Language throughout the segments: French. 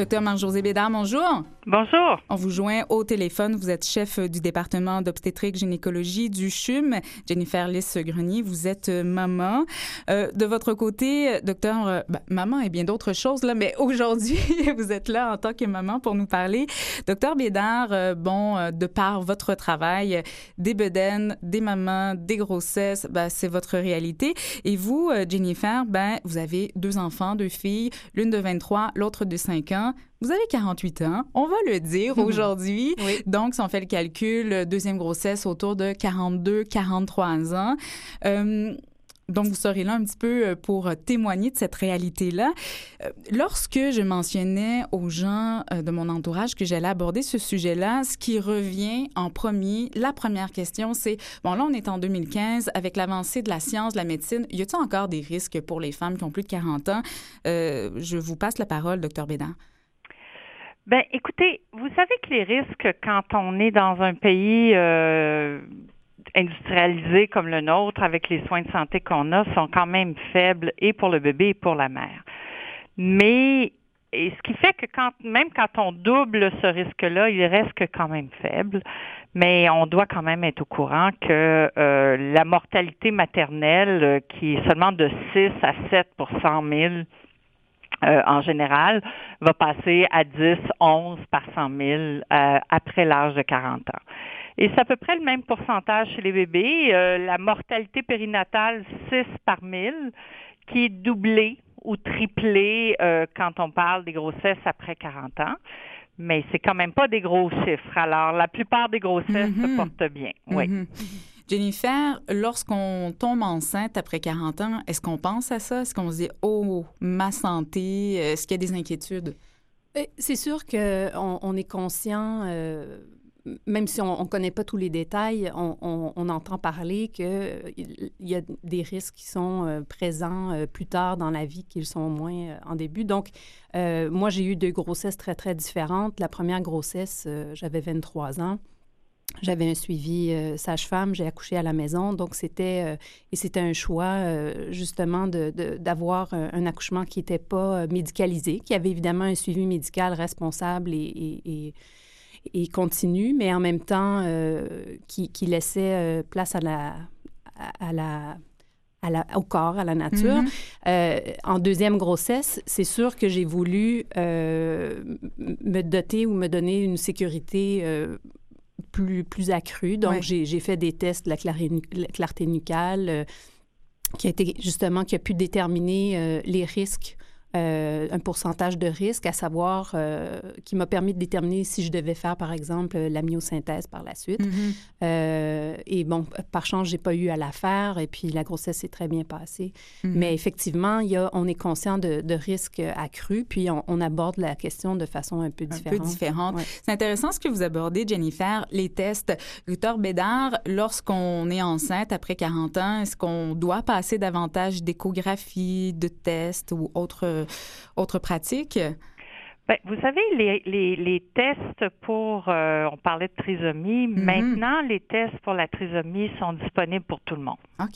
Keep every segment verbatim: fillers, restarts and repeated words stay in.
Docteur Marie-Josée Bédard, bonjour. Bonjour. On vous joint au téléphone. Vous êtes chef du département d'obstétrique-gynécologie du C H U M. Jennifer Lys-Grenier, vous êtes maman. Euh, de votre côté, docteur, euh, ben, maman et bien d'autres choses, là, mais aujourd'hui, vous êtes là en tant que maman pour nous parler. Docteur Bédard, euh, bon, euh, de par votre travail, des bedaines, des mamans, des grossesses, ben, c'est votre réalité. Et vous, euh, Jennifer, ben, vous avez deux enfants, deux filles, l'une de vingt-trois, l'autre de cinq ans. Vous avez quarante-huit ans, on va le dire aujourd'hui. Oui. Donc, si on fait le calcul, deuxième grossesse autour de quarante-deux, quarante-trois ans. Euh, donc, vous serez là un petit peu pour témoigner de cette réalité-là. Lorsque je mentionnais aux gens de mon entourage que j'allais aborder ce sujet-là, ce qui revient en premier, la première question, c'est, bon, là, on est en deux mille quinze, avec l'avancée de la science, de la médecine, y a-t-il encore des risques pour les femmes qui ont plus de quarante ans? Euh, je vous passe la parole, docteur Bédard. Ben, écoutez, vous savez que les risques quand on est dans un pays euh, industrialisé comme le nôtre, avec les soins de santé qu'on a, sont quand même faibles et pour le bébé et pour la mère. Mais et ce qui fait que quand même quand on double ce risque-là, il reste quand même faible. Mais on doit quand même être au courant que euh, la mortalité maternelle, euh, qui est seulement de six à sept pour cent mille, Euh, en général, va passer à dix, onze par cent mille euh, après l'âge de quarante ans. Et c'est à peu près le même pourcentage chez les bébés. Euh, la mortalité périnatale, six par mille, qui est doublée ou triplée euh, quand on parle des grossesses après quarante ans. Mais c'est quand même pas des gros chiffres. Alors, la plupart des grossesses mm-hmm. se portent bien. Oui. Mm-hmm. Jennifer, lorsqu'on tombe enceinte après quarante ans, est-ce qu'on pense à ça? Est-ce qu'on se dit « Oh, ma santé », est-ce qu'il y a des inquiétudes? C'est sûr qu'on on est conscient, euh, même si on ne connaît pas tous les détails, on, on, on entend parler qu'il y a des risques qui sont euh, présents euh, plus tard dans la vie qu'ils sont moins euh, en début. Donc, euh, moi, j'ai eu deux grossesses très, très différentes. La première grossesse, euh, j'avais vingt-trois ans. J'avais un suivi euh, sage-femme, j'ai accouché à la maison, donc c'était euh, et c'était un choix euh, justement de, de, d'avoir un, un accouchement qui n'était pas médicalisé, qui avait évidemment un suivi médical responsable et, et, et, et continu, mais en même temps euh, qui, qui laissait euh, place à la, à, à la À la, au corps, à la nature. Mm-hmm. Euh, en deuxième grossesse, c'est sûr que j'ai voulu euh, me doter ou me donner une sécurité euh, plus, plus accrue. Donc, ouais. j'ai, j'ai fait des tests de la, claré, la clarté nucale euh, qui a été justement, qui a pu déterminer euh, les risques, euh, un pourcentage de risque, à savoir, euh, qui m'a permis de déterminer si je devais faire, par exemple, la myosynthèse par la suite. Mm-hmm. Euh, et bon, par chance, j'ai pas eu à la faire et puis la grossesse s'est très bien passée. Mm-hmm. Mais effectivement, il y a, on est conscient de, de risques accrus, puis on, on aborde la question de façon un peu différente. Un peu différente. Ouais. C'est intéressant ce que vous abordez, Jennifer, les tests. Docteur Bédard, lorsqu'on est enceinte après quarante ans, est-ce qu'on doit passer davantage d'échographie, de tests ou autres Autre pratique? Bien, vous savez, les, les, les tests pour, euh, on parlait de trisomie, mm-hmm. maintenant, les tests pour la trisomie sont disponibles pour tout le monde. OK.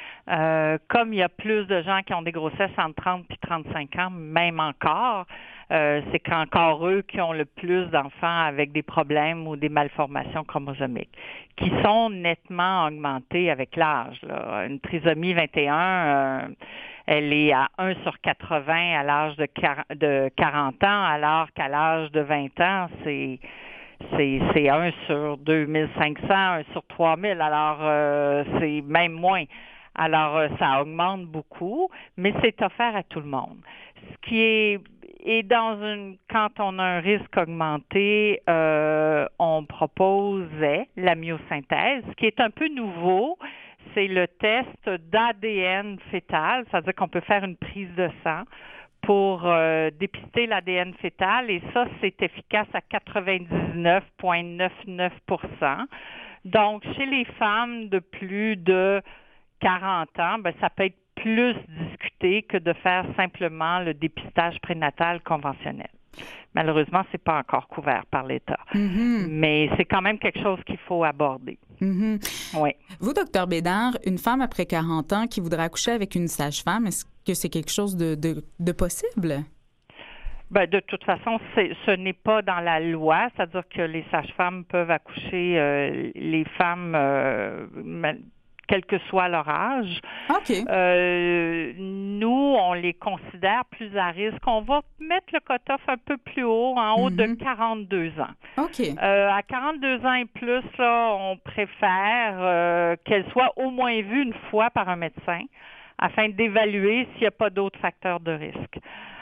Euh, comme il y a plus de gens qui ont des grossesses entre trente et trente-cinq ans, même encore, euh, c'est qu'encore eux qui ont le plus d'enfants avec des problèmes ou des malformations chromosomiques, qui sont nettement augmentés avec l'âge. Là. Une trisomie vingt et un, euh, elle est à un sur quatre-vingts à l'âge de quarante ans, alors qu'à l'âge de vingt ans, c'est... C'est, c'est un sur deux mille cinq cents, un sur trois mille, alors euh, c'est même moins. Alors, euh, ça augmente beaucoup, mais c'est offert à tout le monde. Ce qui est, et dans une, quand on a un risque augmenté, euh, on proposait la myosynthèse, ce qui est un peu nouveau. C'est le test d'A D N fœtal, c'est-à-dire qu'on peut faire une prise de sang pour euh, dépister l'A D N fœtal, et ça, c'est efficace à quatre-vingt-dix-neuf virgule quatre-vingt-dix-neuf pour cent. Donc, chez les femmes de plus de quarante ans, ben, ça peut être plus discuté que de faire simplement le dépistage prénatal conventionnel. Malheureusement, c'est pas encore couvert par l'État. Mm-hmm. Mais c'est quand même quelque chose qu'il faut aborder. Mm-hmm. Oui. Vous, docteur Bédard, une femme après quarante ans qui voudrait accoucher avec une sage-femme, est-ce que c'est quelque chose de, de, de possible? Ben, de toute façon, c'est, ce n'est pas dans la loi, c'est-à-dire que les sages-femmes peuvent accoucher euh, les femmes, euh, quel que soit leur âge. OK. Euh, nous, on les considère plus à risque. On va mettre le cutoff un peu plus haut, en haut mm-hmm. de quarante-deux ans. OK. Euh, à quarante-deux ans et plus, là, on préfère euh, qu'elle soit au moins vue une fois par un médecin afin d'évaluer s'il n'y a pas d'autres facteurs de risque.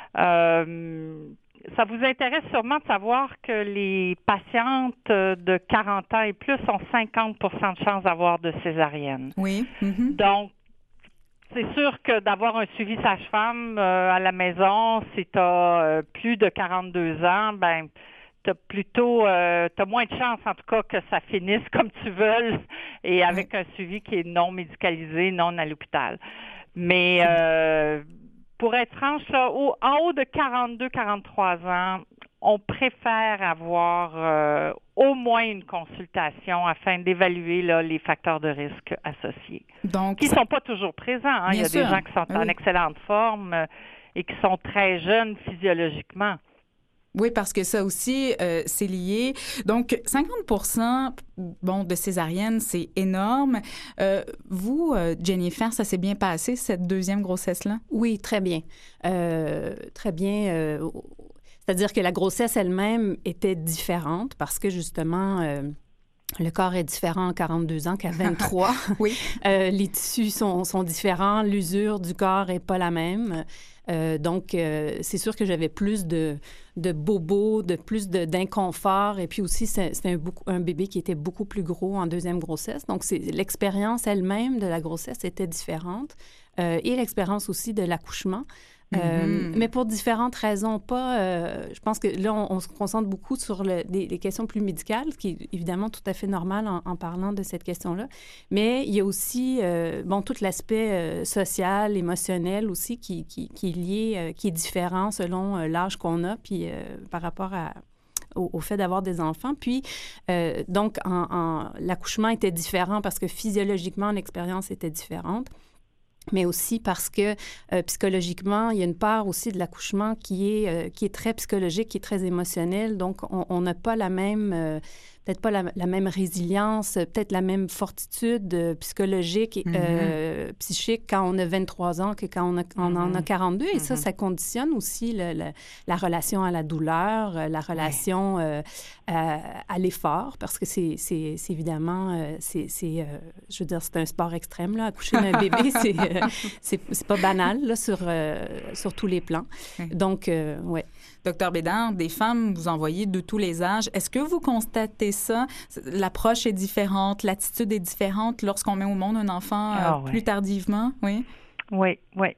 Euh, ça vous intéresse sûrement de savoir que les patientes de quarante ans et plus ont cinquante pour cent de chances d'avoir de césarienne. Oui. Mm-hmm. Donc, c'est sûr que d'avoir un suivi sage-femme euh, à la maison, si tu as euh, plus de quarante-deux ans, ben tu as plutôt, euh, tu as moins de chances en tout cas que ça finisse comme tu veux et avec oui. un suivi qui est non médicalisé, non à l'hôpital. Mais euh, pour être franche, là, au, en haut de quarante-deux quarante-trois ans, on préfère avoir euh, au moins une consultation afin d'évaluer là, les facteurs de risque associés. Donc, qui ne sont pas toujours présents. Hein. Il y a sûr. des gens qui sont en oui. excellente forme euh, et qui sont très jeunes physiologiquement. Oui, parce que ça aussi, euh, c'est lié. Donc, cinquante pour cent bon, de césarienne, c'est énorme. Euh, vous, euh, Jennifer, ça s'est bien passé, cette deuxième grossesse-là? Oui, très bien. Euh, très bien. Euh, c'est-à-dire que la grossesse elle-même était différente parce que, justement... Euh, le corps est différent à quarante-deux ans qu'à vingt-trois. Oui. Euh, les tissus sont, sont différents. L'usure du corps n'est pas la même. Euh, donc, euh, c'est sûr que j'avais plus de, de bobos, de plus de, d'inconfort. Et puis aussi, c'est, c'est un, un bébé qui était beaucoup plus gros en deuxième grossesse. Donc, c'est, l'expérience elle-même de la grossesse était différente. Euh, et l'expérience aussi de l'accouchement. Euh, mm-hmm. Mais pour différentes raisons, pas... Euh, je pense que là, on, on se concentre beaucoup sur le, des, des questions plus médicales, ce qui est évidemment tout à fait normal en, en parlant de cette question-là. Mais il y a aussi, euh, bon, tout l'aspect euh, social, émotionnel aussi qui, qui, qui est lié, euh, qui est différent selon euh, l'âge qu'on a, puis euh, par rapport à... Au, au fait d'avoir des enfants. Puis, euh, donc, en, en, l'accouchement était différent parce que physiologiquement, l'expérience était différente. Mais aussi parce que euh, psychologiquement, il y a une part aussi de l'accouchement qui est, euh, qui est très psychologique, qui est très émotionnelle. Donc, on n'a pas la même, euh, peut-être pas la, la même résilience, peut-être la même fortitude euh, psychologique et euh, mm-hmm. psychique quand on a vingt-trois ans que quand on, a, on en a quarante-deux. Et mm-hmm. ça, ça conditionne aussi le, le, la relation à la douleur, la relation ouais. euh, à, à l'effort, parce que c'est, c'est, c'est évidemment, euh, c'est, c'est, euh, je veux dire, c'est un sport extrême, là, accoucher d'un bébé, c'est, euh, c'est, c'est pas banal, là, sur, euh, sur tous les plans. Donc, euh, ouais. Docteur Bédard, des femmes, vous en voyez de tous les âges. Est-ce que vous constatez ça? L'approche est différente, l'attitude est différente lorsqu'on met au monde un enfant ah, euh, oui. plus tardivement? Oui, oui, oui.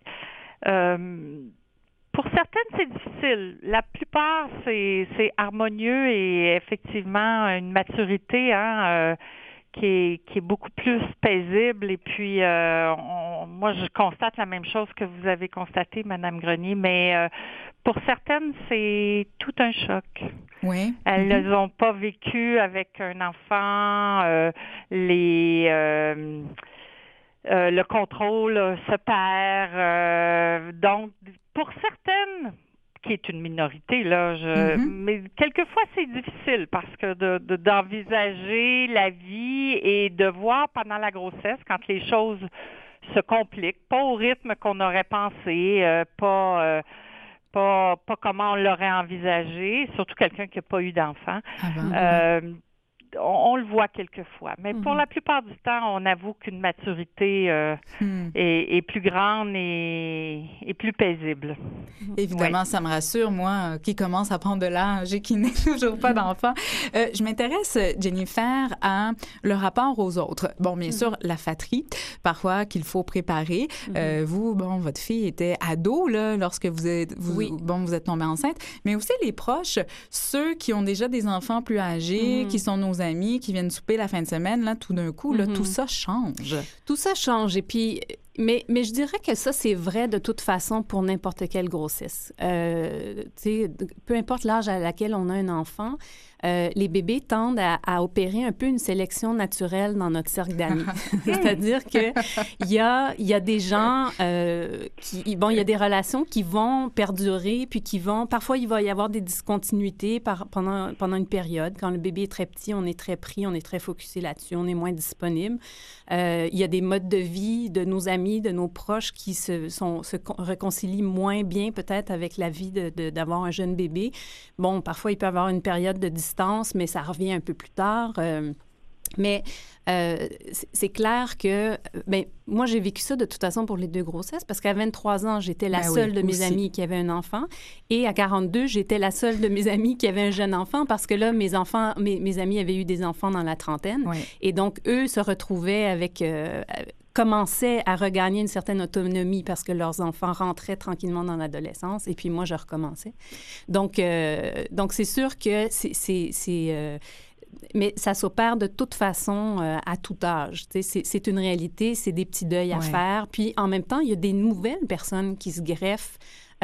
Euh, pour certaines, c'est difficile. La plupart, c'est, c'est harmonieux et effectivement une maturité, hein, euh, qui est, qui est beaucoup plus paisible. Et puis, euh, on, moi, je constate la même chose que vous avez constaté, Madame Grenier, mais euh, pour certaines, c'est tout un choc. Oui. Elles mm-hmm. ne l'ont pas vécu avec un enfant. Euh, les... Euh, euh, le contrôle euh, se perd. Euh, donc, pour certaines... qui est une minorité, là. Je, mm-hmm. Mais quelquefois, c'est difficile parce que de, de, d'envisager la vie et de voir pendant la grossesse, quand les choses se compliquent, pas au rythme qu'on aurait pensé, euh, pas, euh, pas, pas comment on l'aurait envisagé, surtout quelqu'un qui n'a pas eu d'enfant. Ah ben, euh, On, on le voit quelquefois. Mais mm-hmm. pour la plupart du temps, on avoue qu'une maturité euh, mm. est, est plus grande et, et plus paisible. Évidemment, oui. ça me rassure, moi, qui commence à prendre de l'âge et qui n'est toujours pas d'enfant. Euh, je m'intéresse, Jennifer, à le rapport aux autres. Bon, bien mm. sûr, la fratrie, parfois, qu'il faut préparer. Mm-hmm. Euh, vous, bon, votre fille était ado, là, lorsque vous êtes, vous, oui. bon, vous êtes tombée enceinte, mais aussi les proches, ceux qui ont déjà des enfants plus âgés, mm. qui sont nos amis qui viennent souper la fin de semaine, là, tout d'un coup, là, mm-hmm. tout ça change. Tout ça change. Et puis, Mais, mais je dirais que ça, c'est vrai de toute façon pour n'importe quelle grossesse. Euh, tu sais, peu importe l'âge à laquelle on a un enfant, euh, les bébés tendent à, à opérer un peu une sélection naturelle dans notre cercle d'amis. C'est-à-dire qu'il y a, y a des gens euh, qui... Bon, il y a des relations qui vont perdurer, puis qui vont... Parfois, il va y avoir des discontinuités par, pendant, pendant une période. Quand le bébé est très petit, on est très pris, on est très focusé là-dessus, on est moins disponible. Euh, il y a des modes de vie de nos amis, de nos proches qui se, sont, se réconcilient moins bien peut-être avec la vie de, de, d'avoir un jeune bébé. Bon, parfois, il peut y avoir une période de distance, mais ça revient un peu plus tard. Euh, mais euh, c'est clair que... Bien, moi, j'ai vécu ça de toute façon pour les deux grossesses parce qu'à vingt-trois ans, j'étais la ben seule oui, de mes aussi. amies qui avait un enfant. Et à quarante-deux, j'étais la seule de mes amies qui avait un jeune enfant parce que là, mes enfants, mes, mes amis avaient eu des enfants dans la trentaine. Oui. Et donc, eux se retrouvaient avec... Euh, commençaient à regagner une certaine autonomie parce que leurs enfants rentraient tranquillement dans l'adolescence et puis moi, je recommençais. Donc, euh, donc c'est sûr que c'est... c'est, c'est euh, mais ça s'opère de toute façon euh, à tout âge. C'est, c'est une réalité, c'est des petits deuils à ouais. faire. Puis en même temps, il y a des nouvelles personnes qui se greffent.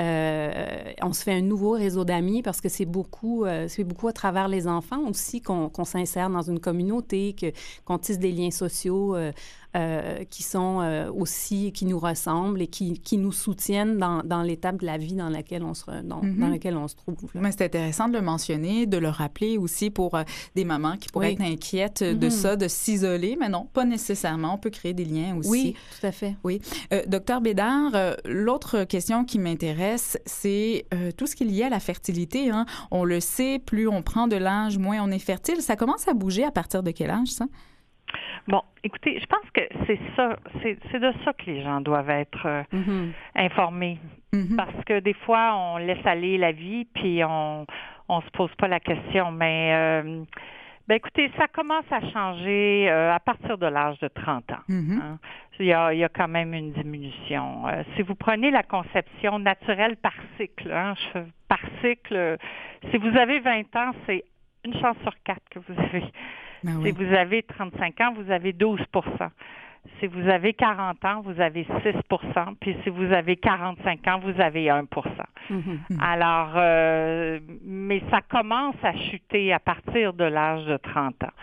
Euh, on se fait un nouveau réseau d'amis parce que c'est beaucoup, euh, c'est beaucoup à travers les enfants aussi qu'on, qu'on s'insère dans une communauté, que, qu'on tisse des liens sociaux euh, euh, qui sont euh, aussi, qui nous ressemblent et qui, qui nous soutiennent dans, dans l'étape de la vie dans laquelle on se, dans, mm-hmm. dans laquelle on se trouve. Mais c'est intéressant de le mentionner, de le rappeler aussi pour euh, des mamans qui pourraient oui. être inquiètes mm-hmm. de ça, de s'isoler, mais non, pas nécessairement. On peut créer des liens aussi. Oui, tout à fait. Oui. Euh, Docteur Bédard, euh, l'autre question qui m'intéresse, c'est euh, tout ce qui est lié à la fertilité. Hein. On le sait, plus on prend de l'âge, moins on est fertile. Ça commence à bouger à partir de quel âge, ça? Bon, écoutez, je pense que c'est ça, c'est, c'est de ça que les gens doivent être euh, mm-hmm. informés. Mm-hmm. Parce que des fois, on laisse aller la vie, puis on on se pose pas la question. Mais, euh, ben écoutez, ça commence à changer euh, à partir de l'âge de trente ans. Mm-hmm. Hein. Il y, a, il y a quand même une diminution. Euh, si vous prenez la conception naturelle par cycle, hein, je, par cycle, euh, si vous avez vingt ans, c'est une chance sur quatre que vous avez. Ben oui. Si vous avez trente-cinq ans, vous avez douze pour cent. Si vous avez quarante ans, vous avez six pour cent. Puis si vous avez quarante-cinq ans, vous avez un pour cent. Mm-hmm. Alors, euh, mais ça commence à chuter à partir de l'âge de trente ans.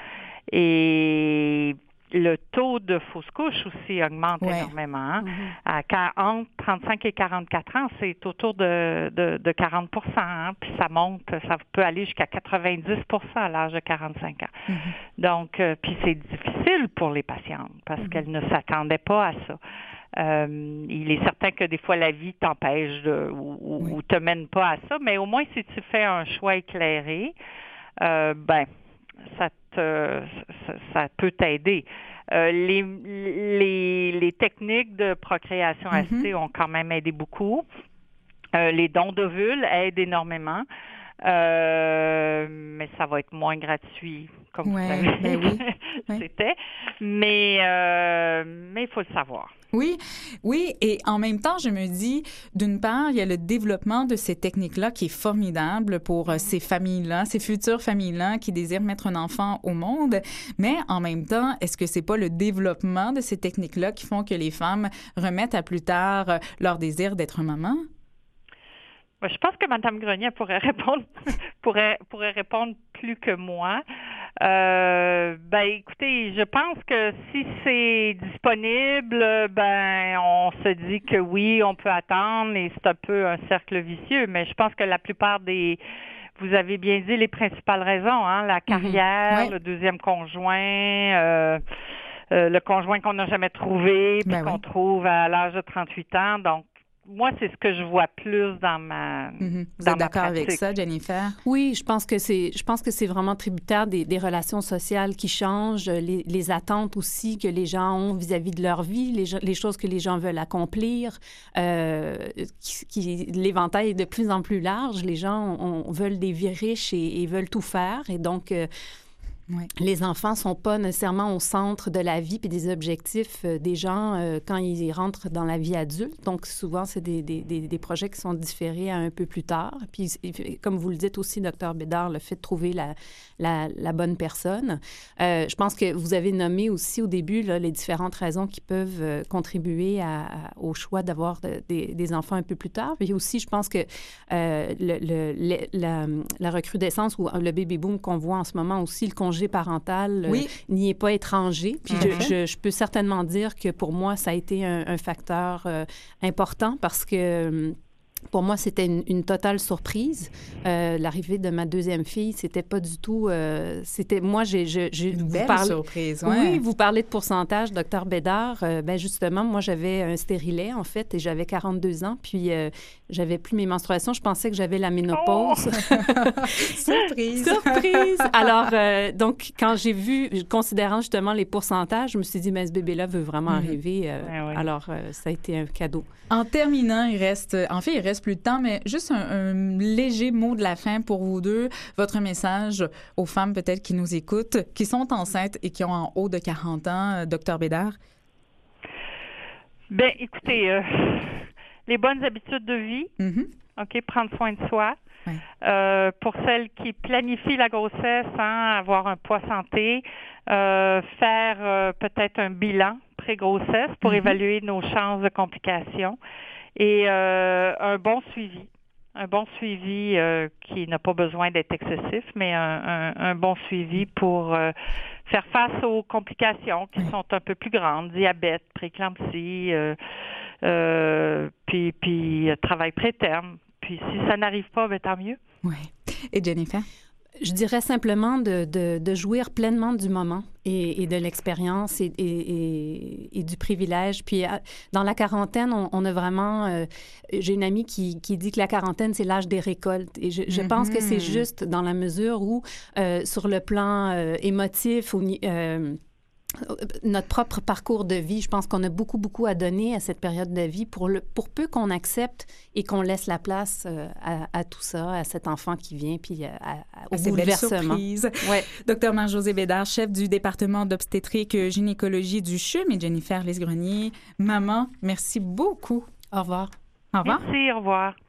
Et le taux de fausses couches aussi augmente ouais. énormément. Hein? Mm-hmm. À, entre trente-cinq et quarante-quatre ans, c'est autour de, de, de quarante pour cent. Hein? Puis ça monte, ça peut aller jusqu'à quatre-vingt-dix pour cent à l'âge de quarante-cinq ans. Mm-hmm. Donc, euh, puis c'est difficile pour les patientes parce mm-hmm. qu'elles ne s'attendaient pas à ça. Euh, il est certain que des fois, la vie t'empêche de, ou, oui. ou te mène pas à ça, mais au moins, si tu fais un choix éclairé, euh, ben, ça te, ça, ça peut t'aider. Euh, les, les, les techniques de procréation mm-hmm. assistée ont quand même aidé beaucoup. Euh, les dons d'ovules aident énormément. Euh, mais ça va être moins gratuit, comme ouais, vous savez. Ben oui. C'était. Mais euh, mais il faut le savoir. Oui, oui, et en même temps, je me dis, d'une part, il y a le développement de ces techniques-là qui est formidable pour euh, ces familles-là, ces futures familles-là qui désirent mettre un enfant au monde, mais en même temps, est-ce que c'est pas le développement de ces techniques-là qui font que les femmes remettent à plus tard euh, leur désir d'être maman? Je pense que Mme Grenier pourrait répondre pourrait pourrait répondre plus que moi. Euh, ben écoutez, je pense que si c'est disponible, ben on se dit que oui, on peut attendre et c'est un peu un cercle vicieux. Mais je pense que la plupart des vous avez bien dit les principales raisons, hein, la carrière, mm-hmm. ouais. le deuxième conjoint. Euh, euh, le conjoint qu'on n'a jamais trouvé, puis ben qu'on oui. trouve à l'âge de trente-huit ans. Donc moi, c'est ce que je vois plus dans ma mm-hmm. Vous dans êtes ma d'accord pratique. Avec ça, Jennifer? Oui, je pense que c'est je pense que c'est vraiment tributaire des, des relations sociales qui changent, les, les attentes aussi que les gens ont vis-à-vis de leur vie, les, les choses que les gens veulent accomplir. Euh, qui, qui, l'éventail est de plus en plus large. Les gens on, on veulent des vies riches et, et veulent tout faire. Et donc, euh, Oui. Les enfants sont pas nécessairement au centre de la vie puis des objectifs euh, des gens euh, quand ils rentrent dans la vie adulte. Donc, souvent, c'est des, des, des, des projets qui sont différés à un peu plus tard. Puis, comme vous le dites aussi, docteur Bédard, le fait de trouver la, la, la bonne personne. Euh, je pense que vous avez nommé aussi au début là, les différentes raisons qui peuvent euh, contribuer à, à, au choix d'avoir de, des, des enfants un peu plus tard. Puis aussi, je pense que euh, le, le, le, la, la recrudescence ou le baby-boom qu'on voit en ce moment aussi, le congé parental oui. euh, n'y est pas étranger. Puis mm-hmm. je, je, je peux certainement dire que pour moi, ça a été un, un facteur euh, important parce que euh, pour moi, c'était une, une totale surprise. Euh, l'arrivée de ma deuxième fille, c'était pas du tout... Euh, c'était moi, j'ai... j'ai, j'ai une vous belle parlez, surprise, ouais. Oui, vous parlez de pourcentage, docteur Bédard. Euh, ben justement, moi, j'avais un stérilet, en fait, et j'avais quarante-deux ans, puis euh, j'avais plus mes menstruations. Je pensais que j'avais la ménopause. Oh! Surprise! Surprise! Alors, euh, donc, quand j'ai vu, considérant justement les pourcentages, je me suis dit, mais ce bébé-là veut vraiment mm-hmm. arriver. Euh, ouais, ouais. Alors, euh, ça a été un cadeau. En terminant, il reste... En fait, il reste plus de temps, mais juste un, un léger mot de la fin pour vous deux. Votre message aux femmes peut-être qui nous écoutent, qui sont enceintes et qui ont en haut de quarante ans, docteur Bédard? Bien, écoutez, euh, les bonnes habitudes de vie, mm-hmm. OK, prendre soin de soi. Ouais. Euh, pour celles qui planifient la grossesse sans avoir un poids santé, euh, faire euh, peut-être un bilan pré-grossesse pour mm-hmm. évaluer nos chances de complications et euh, un bon suivi. Un bon suivi euh, qui n'a pas besoin d'être excessif, mais un, un, un bon suivi pour euh, faire face aux complications qui sont un peu plus grandes, diabète, prééclampsie, euh, euh, puis, puis euh, travail préterme. Puis si ça n'arrive pas, bien, tant mieux. Oui. Et Jennifer? Je dirais simplement de, de, de jouir pleinement du moment et, et de l'expérience et, et, et, et du privilège. Puis, dans la quarantaine, on, on a vraiment... Euh, j'ai une amie qui, qui dit que la quarantaine, c'est l'âge des récoltes. Et je, je mm-hmm. pense que c'est juste dans la mesure où, euh, sur le plan euh, émotif, ou, euh, notre propre parcours de vie, je pense qu'on a beaucoup, beaucoup à donner à cette période de vie pour, le, pour peu qu'on accepte et qu'on laisse la place euh, à, à tout ça, à cet enfant qui vient, puis à, à, au à bouleversement. Ouais. Docteur Marie-Josée Bédard, chef du département d'obstétrique gynécologie du C H U M, et Jennifer Lys-Grenier, maman, merci beaucoup. Au revoir. Au revoir. Merci, au revoir.